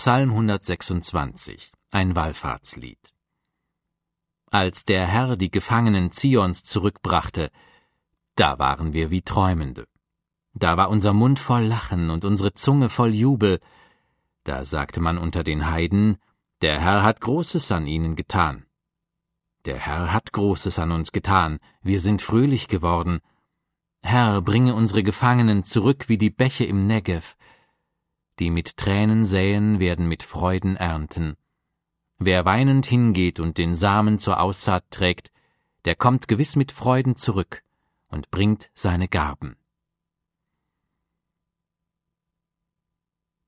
Psalm 126, ein Wallfahrtslied. Als der Herr die Gefangenen Zions zurückbrachte, da waren wir wie Träumende. Da war unser Mund voll Lachen und unsere Zunge voll Jubel. Da sagte man unter den Heiden, der Herr hat Großes an ihnen getan. Der Herr hat Großes an uns getan, wir sind fröhlich geworden. Herr, bringe unsere Gefangenen zurück wie die Bäche im Negev. Die mit Tränen säen, werden mit Freuden ernten. Wer weinend hingeht und den Samen zur Aussaat trägt, der kommt gewiss mit Freuden zurück und bringt seine Garben.